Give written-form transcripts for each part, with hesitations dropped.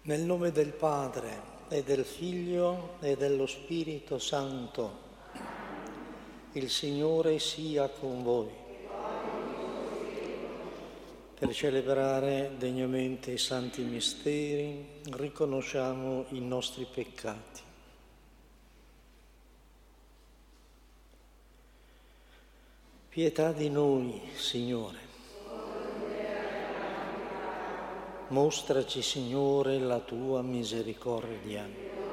Nel nome del Padre e del Figlio e dello Spirito Santo, il Signore sia con voi. Per celebrare degnamente i santi misteri, riconosciamo i nostri peccati. Pietà di noi, Signore. Mostraci, Signore, la tua misericordia.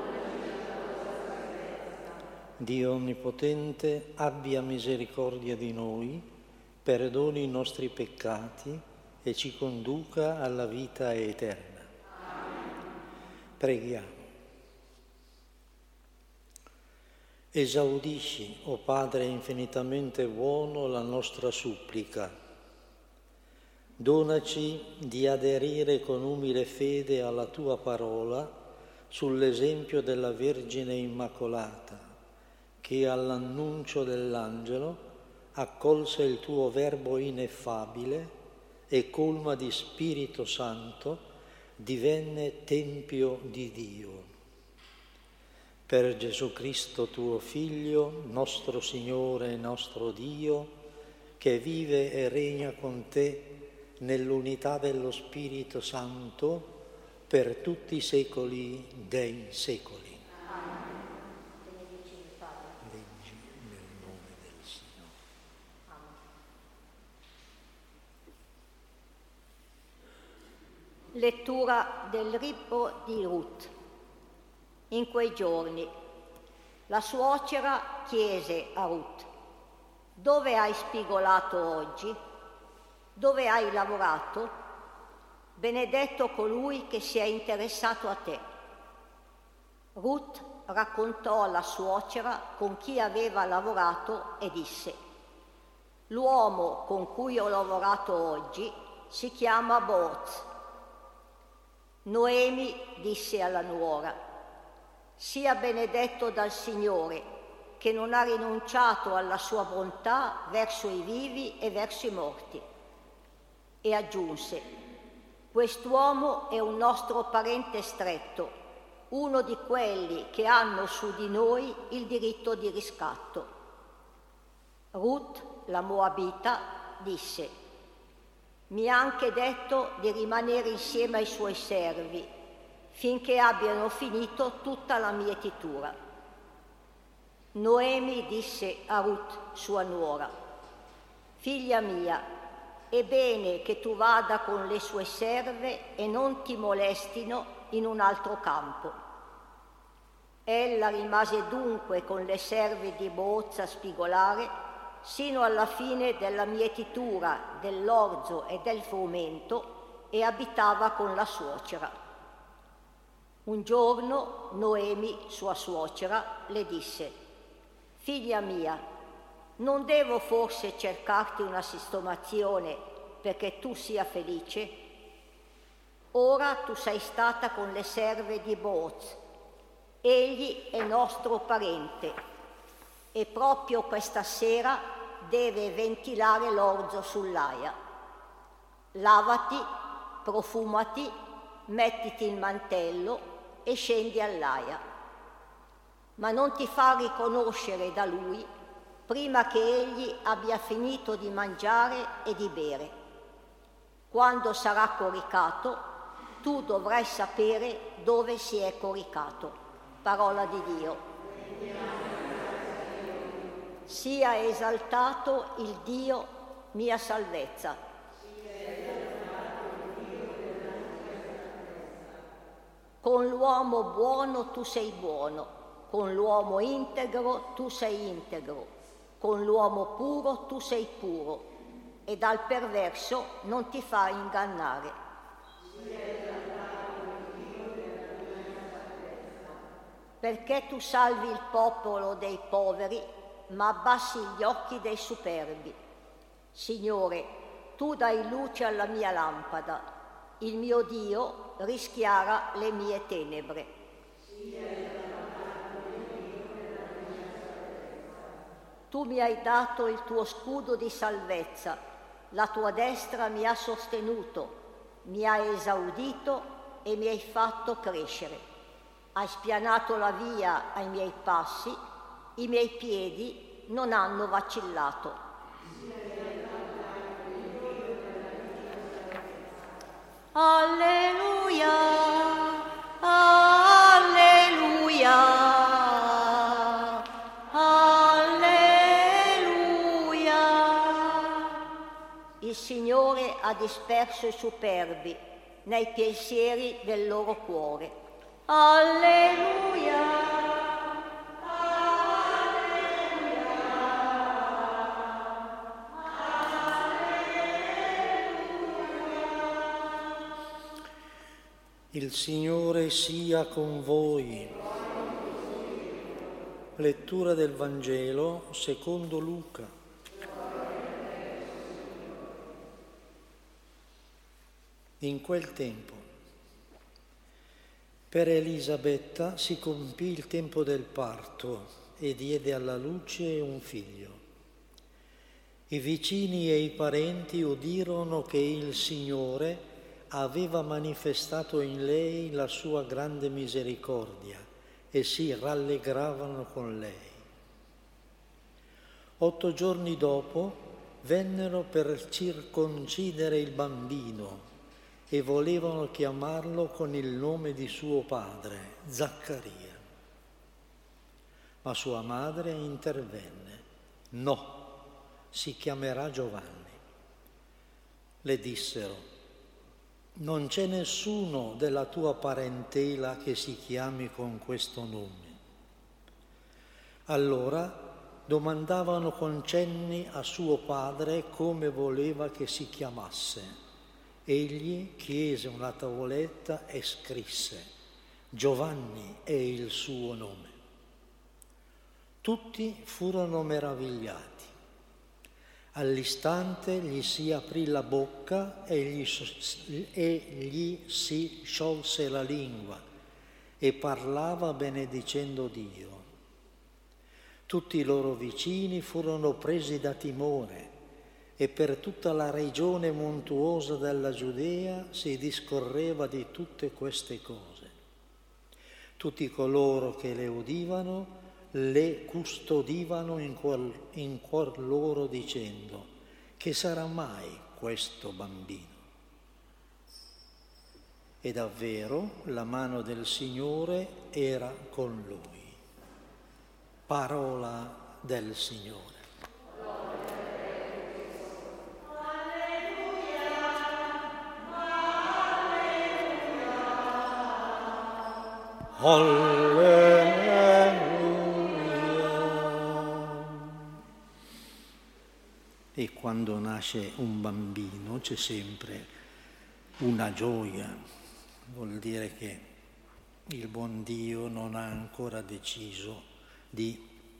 Dio Onnipotente, abbia misericordia di noi, perdoni i nostri peccati e ci conduca alla vita eterna. Preghiamo. Esaudisci, o Padre infinitamente buono, la nostra supplica. Donaci di aderire con umile fede alla tua parola sull'esempio della Vergine Immacolata, che all'annuncio dell'angelo accolse il tuo Verbo ineffabile e colma di Spirito Santo divenne Tempio di Dio. Per Gesù Cristo tuo Figlio, nostro Signore e nostro Dio, che vive e regna con te nell'unità dello Spirito Santo per tutti i secoli dei secoli. Amen. Benedici il Padre. Leggi nel nome del Signore. Amen. Lettura del libro di Ruth. In quei giorni la suocera chiese a Ruth: «Dove hai spigolato oggi? Dove hai lavorato? Benedetto colui che si è interessato a te». Ruth raccontò alla suocera con chi aveva lavorato e disse: «L'uomo con cui ho lavorato oggi si chiama Booz». Noemi disse alla nuora: «Sia benedetto dal Signore, che non ha rinunciato alla sua bontà verso i vivi e verso i morti». E aggiunse: «Quest'uomo è un nostro parente stretto, uno di quelli che hanno su di noi il diritto di riscatto». Ruth, la Moabita, disse: «Mi ha anche detto di rimanere insieme ai suoi servi finché abbiano finito tutta la mietitura». Noemi disse a Ruth, sua nuora: «Figlia mia, è bene che tu vada con le sue serve e non ti molestino in un altro campo». Ella rimase dunque con le serve di Booz a spigolare sino alla fine della mietitura dell'orzo e del frumento e abitava con la suocera. Un giorno Noemi, sua suocera, le disse: «Figlia mia, non devo forse cercarti una sistemazione perché tu sia felice? Ora tu sei stata con le serve di Booz. Egli è nostro parente e proprio questa sera deve ventilare l'orzo sull'aia. Lavati, profumati, mettiti il mantello e scendi all'aia. Ma non ti fa riconoscere da lui prima che egli abbia finito di mangiare e di bere. Quando sarà coricato, tu dovrai sapere dove si è coricato». Parola di Dio. Sia esaltato il Dio mia salvezza. Con l'uomo buono tu sei buono, con l'uomo integro tu sei integro, con l'uomo puro tu sei puro, e dal perverso non ti fai ingannare. Perché tu salvi il popolo dei poveri, ma abbassi gli occhi dei superbi. Signore, tu dai luce alla mia lampada, il mio Dio rischiara le mie tenebre. Tu mi hai dato il tuo scudo di salvezza, la tua destra mi ha sostenuto, mi ha esaudito e mi hai fatto crescere. Hai spianato la via ai miei passi, i miei piedi non hanno vacillato. Alleluia, alleluia, alleluia. Il Signore ha disperso i superbi nei pensieri del loro cuore. Alleluia. Il Signore sia con voi. Lettura del Vangelo secondo Luca. In quel tempo, per Elisabetta si compì il tempo del parto e diede alla luce un figlio. I vicini e i parenti udirono che il Signore aveva manifestato in lei la sua grande misericordia e si rallegravano con lei. 8 giorni dopo vennero per circoncidere il bambino e volevano chiamarlo con il nome di suo padre, Zaccaria. Ma sua madre intervenne. No, si chiamerà Giovanni. Le dissero: non c'è nessuno della tua parentela che si chiami con questo nome. Allora domandavano con cenni a suo padre come voleva che si chiamasse. Egli chiese una tavoletta e scrisse: Giovanni è il suo nome. Tutti furono meravigliati. All'istante gli si aprì la bocca e gli si sciolse la lingua e parlava benedicendo Dio. Tutti i loro vicini furono presi da timore e per tutta la regione montuosa della Giudea si discorreva di tutte queste cose. Tutti coloro che le udivano le custodivano in cuor loro dicendo: che sarà mai questo bambino? E davvero la mano del Signore era con lui. Parola del Signore. Alleluia. E quando nasce un bambino c'è sempre una gioia, vuol dire che il buon Dio non ha ancora deciso di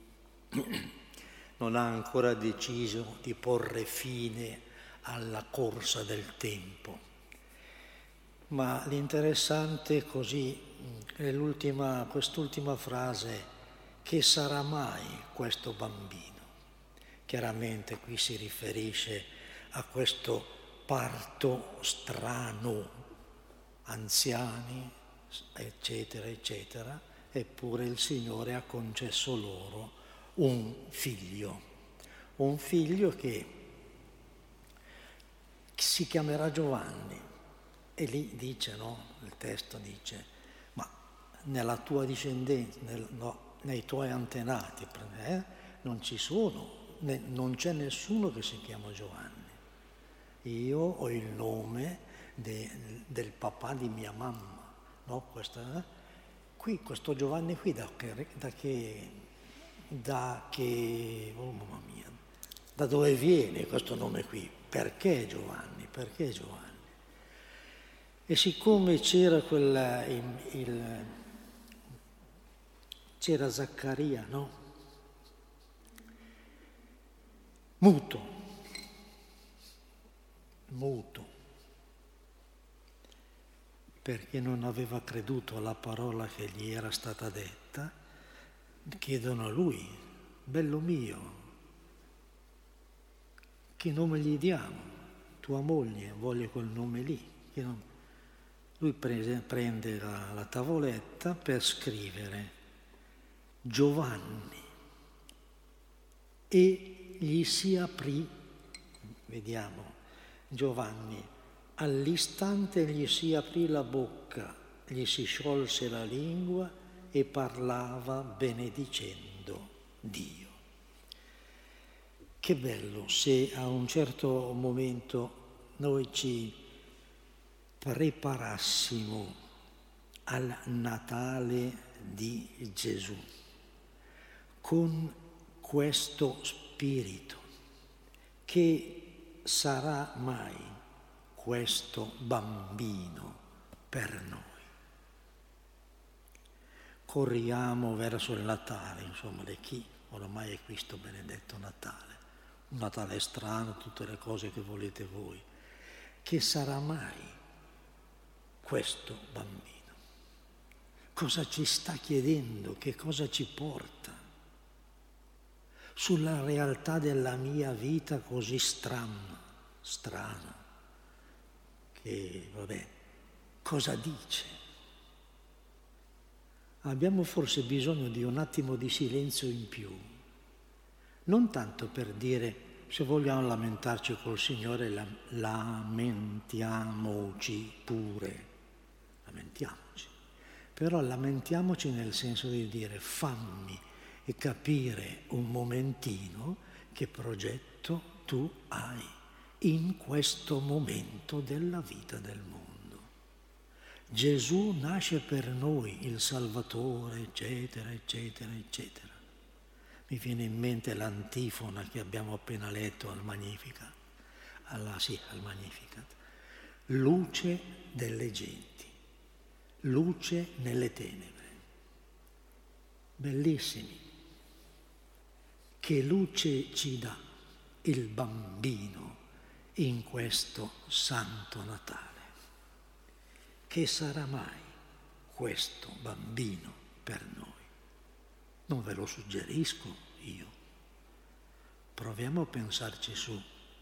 porre fine alla corsa del tempo. Ma l'interessante è così, è quest'ultima frase: che sarà mai questo bambino? Chiaramente qui si riferisce a questo parto strano, anziani, eccetera, eccetera, eppure il Signore ha concesso loro un figlio che si chiamerà Giovanni. E lì dice, no? Il testo dice: ma nella tua discendenza, nei tuoi antenati, non c'è nessuno che si chiama Giovanni. Io ho il nome del papà di mia mamma, no? Questo Giovanni qui da mamma mia, da dove viene questo nome qui? Perché Giovanni? Perché Giovanni? E siccome c'era c'era Zaccaria, no? Muto, perché non aveva creduto alla parola che gli era stata detta, chiedono a lui: bello mio, che nome gli diamo? Tua moglie vuole quel nome lì. Lui prende la tavoletta per scrivere Giovanni e gli si aprì, vediamo, Giovanni, all'istante gli si aprì la bocca, gli si sciolse la lingua e parlava benedicendo Dio. Che bello se a un certo momento noi ci preparassimo al Natale di Gesù con questo spirito. Che sarà mai questo bambino per noi? Corriamo verso il Natale, insomma, di chi oramai è questo benedetto Natale. Un Natale strano, tutte le cose che volete voi. Che sarà mai questo bambino? Cosa ci sta chiedendo? Che cosa ci porta? Sulla realtà della mia vita così strana, che vabbè, cosa dice? Abbiamo forse bisogno di un attimo di silenzio in più, non tanto per dire se vogliamo lamentarci col Signore, lamentiamoci pure, lamentiamoci, però lamentiamoci nel senso di dire fammi e capire un momentino che progetto tu hai in questo momento della vita del mondo. Gesù nasce per noi, il Salvatore, eccetera, eccetera, eccetera. Mi viene in mente l'antifona che abbiamo appena letto al Magnificat, al Magnificat. Luce delle genti, luce nelle tenebre. Bellissimi. Che luce ci dà il bambino in questo Santo Natale? Che sarà mai questo bambino per noi? Non ve lo suggerisco io. Proviamo a pensarci su.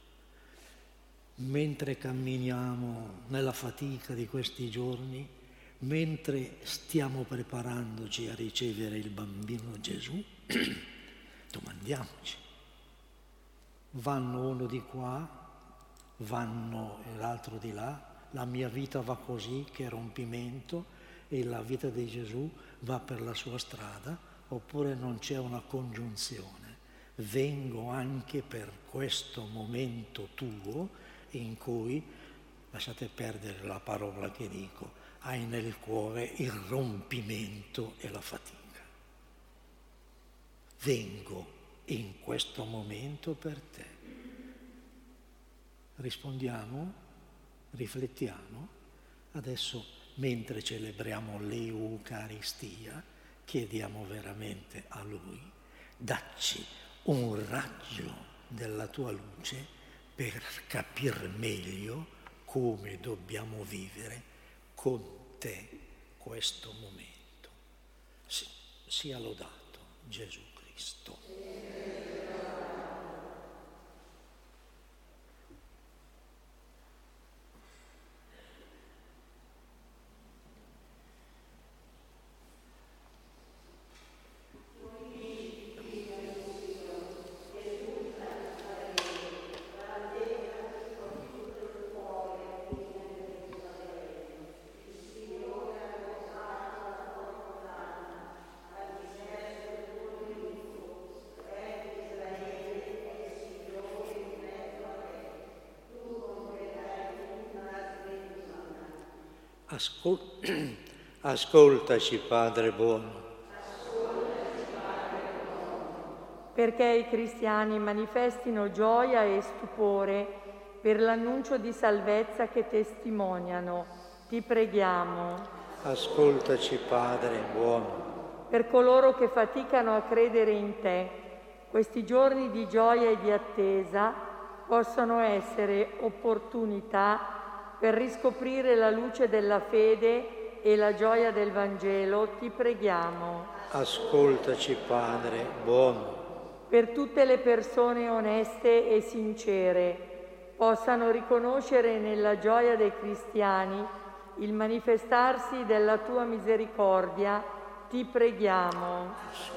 Mentre camminiamo nella fatica di questi giorni, mentre stiamo preparandoci a ricevere il bambino Gesù, domandiamoci, vanno uno di qua, vanno l'altro di là, la mia vita va così, che rompimento, e la vita di Gesù va per la sua strada, oppure non c'è una congiunzione. Vengo anche per questo momento tuo in cui, lasciate perdere la parola che dico, hai nel cuore il rompimento e la fatica. Vengo in questo momento per te. Rispondiamo, riflettiamo. Adesso, mentre celebriamo l'Eucaristia, chiediamo veramente a Lui, dacci un raggio della tua luce per capire meglio come dobbiamo vivere con te questo momento. Sia lodato Gesù Cristo. Ascoltaci, Padre buono. Perché i cristiani manifestino gioia e stupore per l'annuncio di salvezza che testimoniano, ti preghiamo. Ascoltaci, Padre buono. Per coloro che faticano a credere in te, questi giorni di gioia e di attesa possono essere opportunità per riscoprire la luce della fede e la gioia del Vangelo, ti preghiamo. Ascoltaci, Padre buono. Per tutte le persone oneste e sincere possano riconoscere nella gioia dei cristiani il manifestarsi della tua misericordia, ti preghiamo.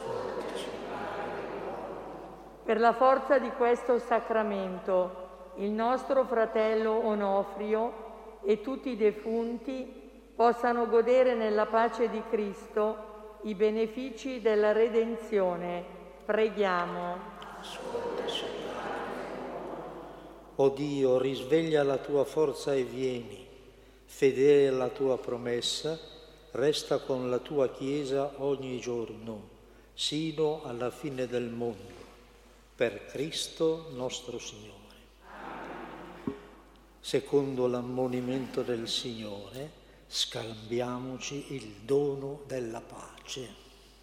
Per la forza di questo sacramento, il nostro fratello Onofrio e tutti i defunti possano godere nella pace di Cristo i benefici della redenzione. Preghiamo. O Dio, risveglia la tua forza e vieni, fedele alla tua promessa, resta con la tua Chiesa ogni giorno, sino alla fine del mondo. Per Cristo nostro Signore. Secondo l'ammonimento del Signore, scambiamoci il dono della pace.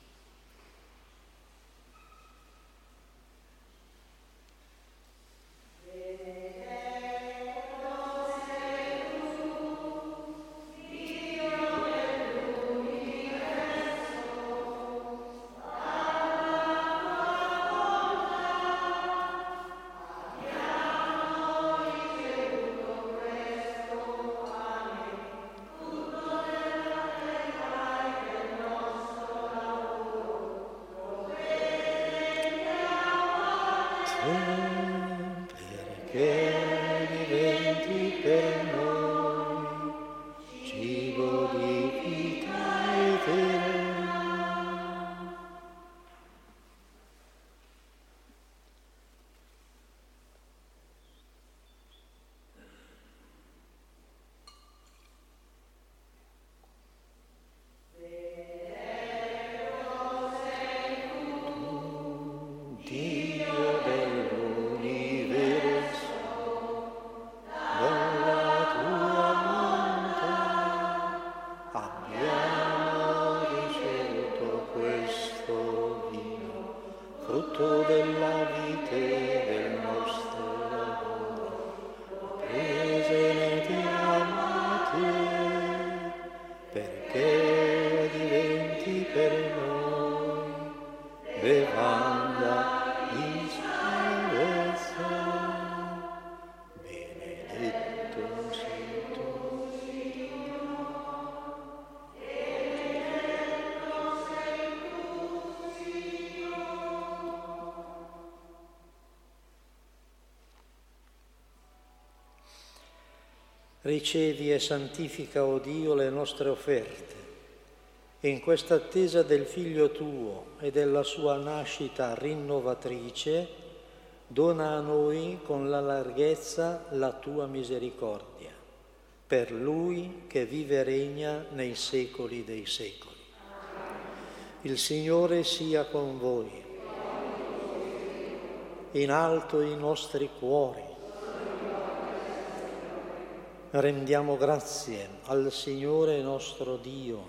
Perché diventi per noi cibo di vita eterna. Frutto della vita del nostro lavoro, presenti amati, perché diventi per noi bevanda di salvezza. Benedetto sei tu. Ricevi e santifica, o Dio, le nostre offerte, e in questa attesa del Figlio tuo e della sua nascita rinnovatrice, dona a noi con la larghezza la tua misericordia, per Lui che vive e regna nei secoli dei secoli. Il Signore sia con voi. In alto i nostri cuori. Rendiamo grazie al Signore nostro Dio.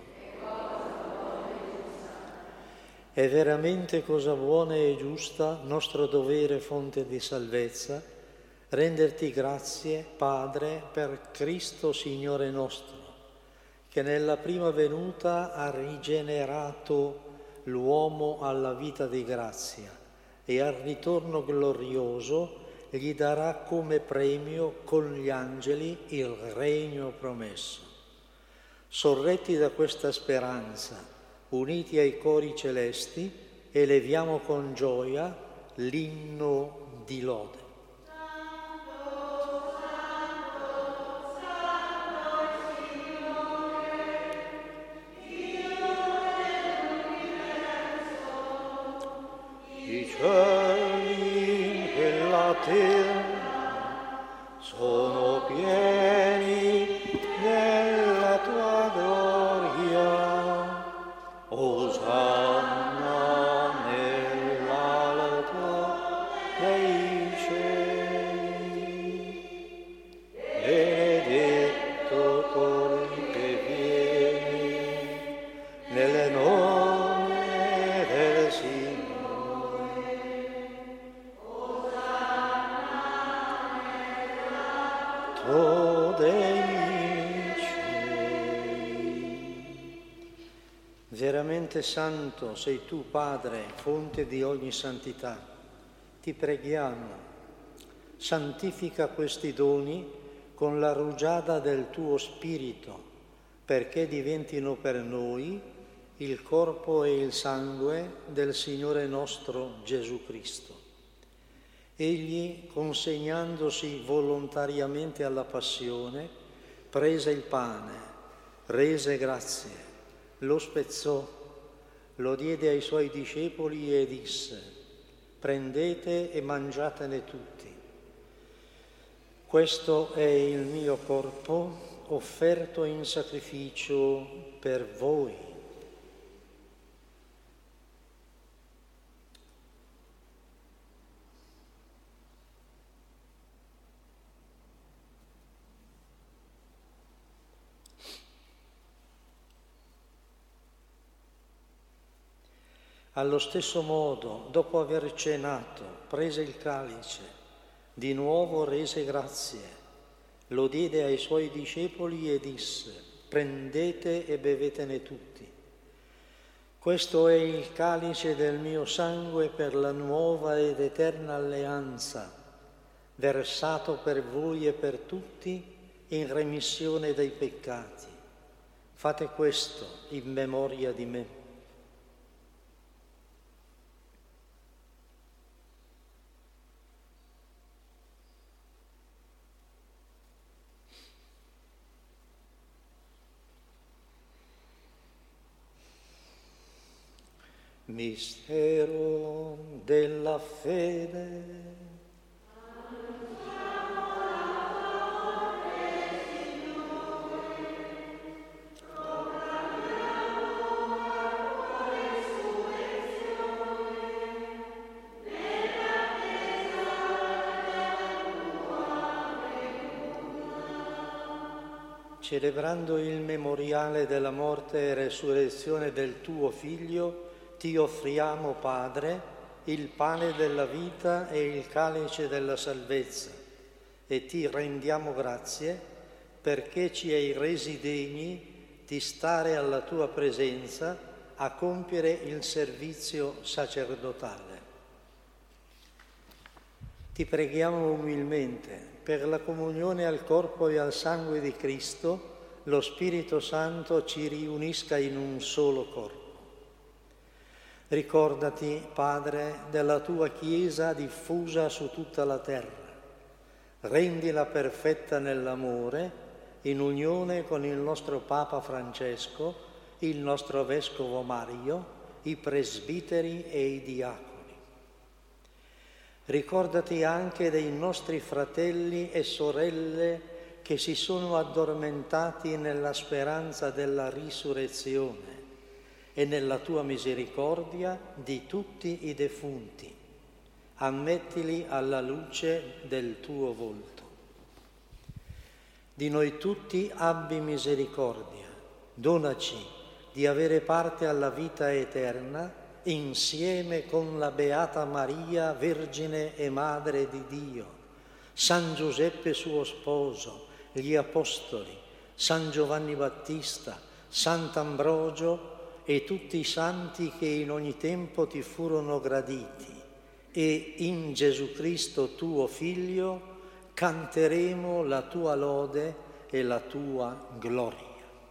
È veramente cosa buona e giusta, nostro dovere fonte di salvezza, renderti grazie, Padre, per Cristo Signore nostro, che nella prima venuta ha rigenerato l'uomo alla vita di grazia e al ritorno glorioso gli darà come premio con gli angeli il regno promesso. Sorretti da questa speranza, uniti ai cori celesti, eleviamo con gioia l'inno di lode. I cieli e la terra sono pieni della tua gloria. Osanna nell'alto dei cieli. Benedetto colui che viene nel nome del Signore. Dei cieli. Veramente santo sei tu, Padre, fonte di ogni santità. Ti preghiamo, santifica questi doni con la rugiada del tuo Spirito, perché diventino per noi il corpo e il sangue del Signore nostro Gesù Cristo. Egli, consegnandosi volontariamente alla passione, prese il pane, rese grazie, lo spezzò, lo diede ai suoi discepoli e disse: prendete e mangiatene tutti. Questo è il mio corpo offerto in sacrificio per voi. Allo stesso modo, dopo aver cenato, prese il calice, di nuovo rese grazie, lo diede ai suoi discepoli e disse: prendete e bevetene tutti. Questo è il calice del mio sangue per la nuova ed eterna alleanza, versato per voi e per tutti in remissione dei peccati. Fate questo in memoria di me. Mistero della fede. Celebrando il memoriale della morte e resurrezione del tuo Figlio, ti offriamo, Padre, il pane della vita e il calice della salvezza, e ti rendiamo grazie perché ci hai resi degni di stare alla tua presenza a compiere il servizio sacerdotale. Ti preghiamo umilmente per la comunione al corpo e al sangue di Cristo, lo Spirito Santo ci riunisca in un solo corpo. Ricordati, Padre, della tua Chiesa diffusa su tutta la terra. Rendila perfetta nell'amore, in unione con il nostro Papa Francesco, il nostro Vescovo Mario, i presbiteri e i diaconi. Ricordati anche dei nostri fratelli e sorelle che si sono addormentati nella speranza della risurrezione e nella tua misericordia di tutti i defunti. Ammettili alla luce del tuo volto. Di noi tutti abbi misericordia, donaci di avere parte alla vita eterna insieme con la Beata Maria, Vergine e Madre di Dio, San Giuseppe suo sposo, gli Apostoli, San Giovanni Battista, Sant'Ambrogio e tutti i santi che in ogni tempo ti furono graditi, e in Gesù Cristo tuo Figlio canteremo la tua lode e la tua gloria.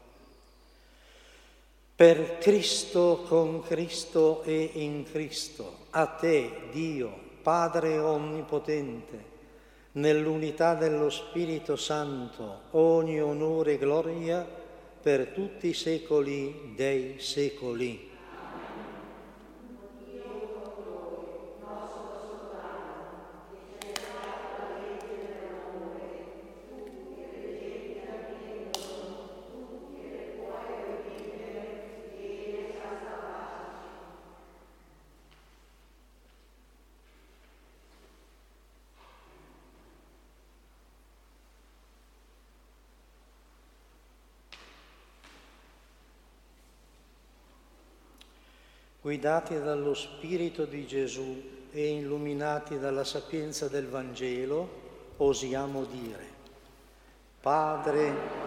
Per Cristo, con Cristo e in Cristo, a te, Dio, Padre Onnipotente, nell'unità dello Spirito Santo, ogni onore e gloria per tutti i secoli dei secoli. Guidati dallo Spirito di Gesù e illuminati dalla sapienza del Vangelo, osiamo dire: Padre,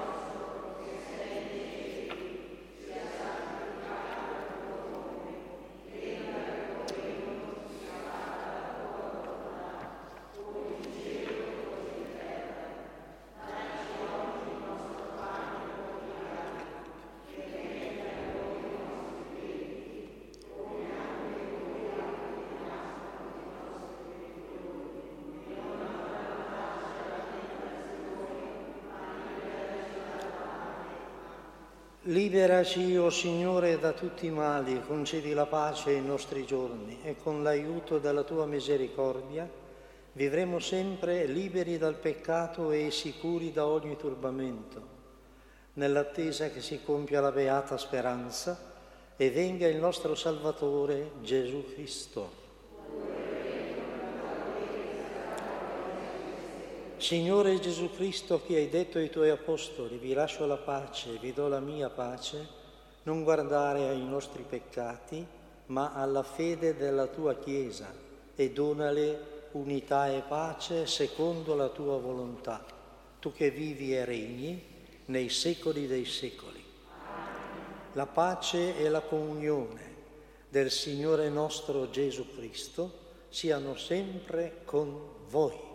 Liberaci, o Signore, da tutti i mali, concedi la pace ai nostri giorni e con l'aiuto della tua misericordia vivremo sempre liberi dal peccato e sicuri da ogni turbamento, nell'attesa che si compia la beata speranza e venga il nostro Salvatore Gesù Cristo. Signore Gesù Cristo, che hai detto ai tuoi apostoli, vi lascio la pace, vi do la mia pace, non guardare ai nostri peccati, ma alla fede della tua Chiesa e donale unità e pace secondo la tua volontà, tu che vivi e regni nei secoli dei secoli. La pace e la comunione del Signore nostro Gesù Cristo siano sempre con voi.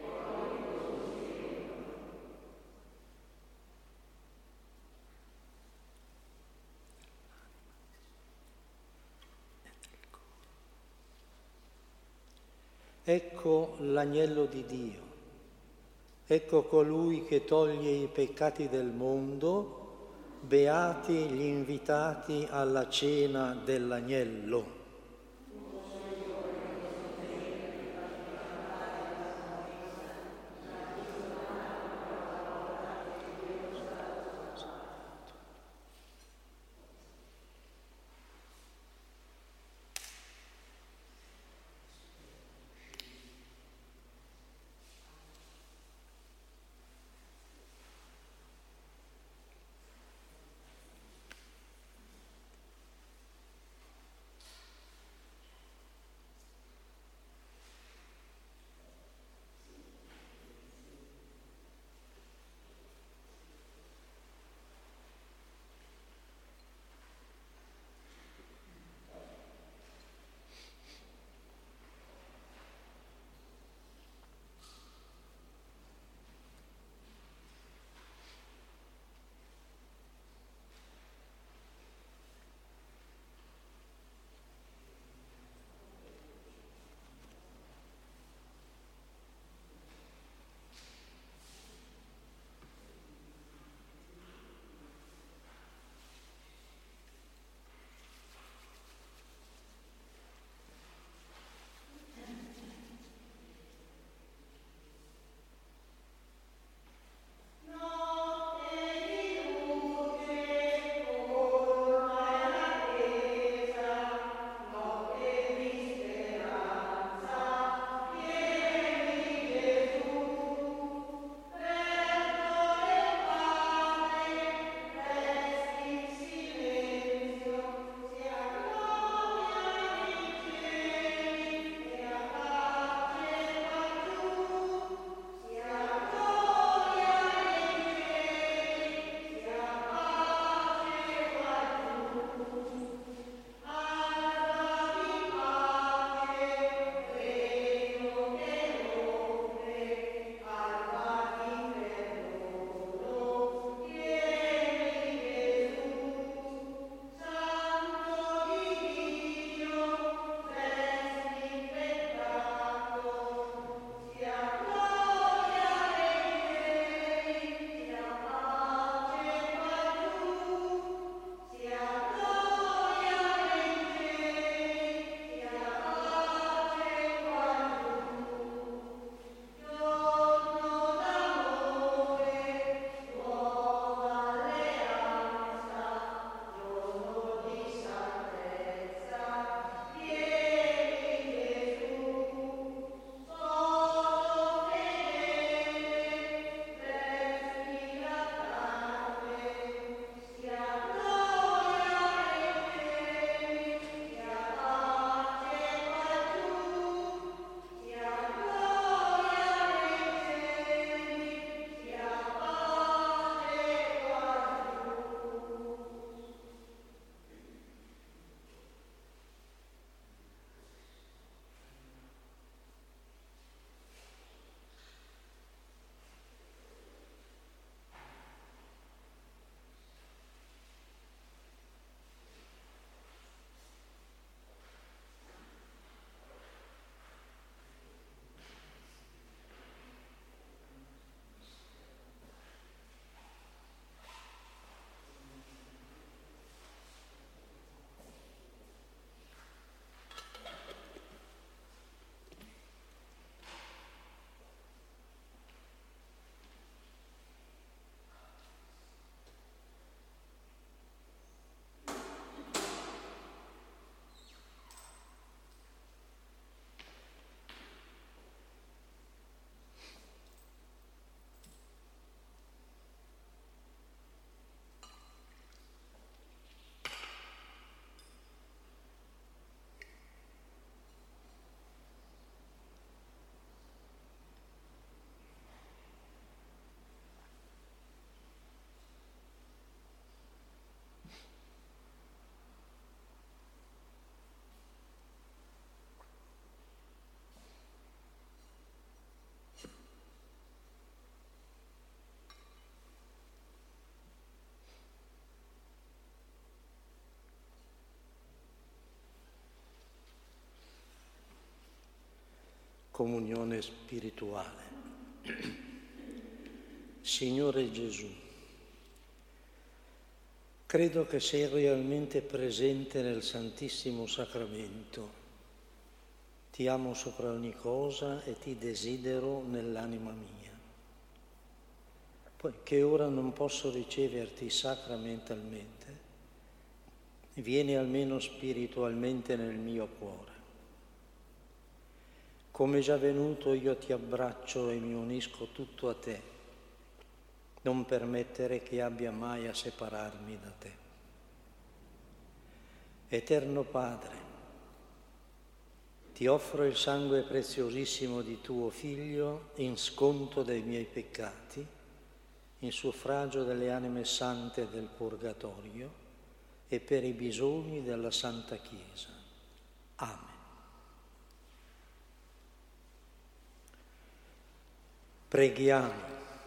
Ecco l'agnello di Dio, ecco colui che toglie i peccati del mondo, beati gli invitati alla cena dell'agnello. comunione spirituale. Signore Gesù, credo che sei realmente presente nel Santissimo Sacramento. Ti amo sopra ogni cosa e ti desidero nell'anima mia. Poiché ora non posso riceverti sacramentalmente, vieni almeno spiritualmente nel mio cuore. Come già venuto io ti abbraccio e mi unisco tutto a te. Non permettere che abbia mai a separarmi da te. Eterno Padre, ti offro il sangue preziosissimo di tuo Figlio in sconto dei miei peccati, in suffragio delle anime sante del Purgatorio e per i bisogni della Santa Chiesa. Amen. Preghiamo.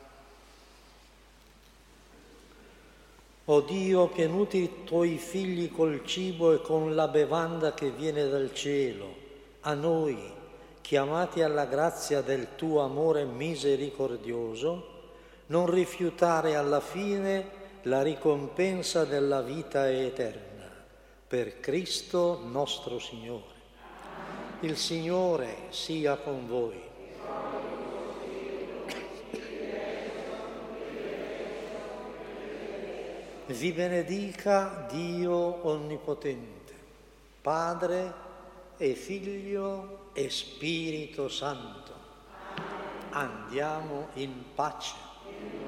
O Dio, che nutri i tuoi figli col cibo e con la bevanda che viene dal cielo, a noi, chiamati alla grazia del tuo amore misericordioso, non rifiutare alla fine la ricompensa della vita eterna. Per Cristo nostro Signore. Il Signore sia con voi. Vi benedica Dio Onnipotente, Padre e Figlio e Spirito Santo. Andiamo in pace.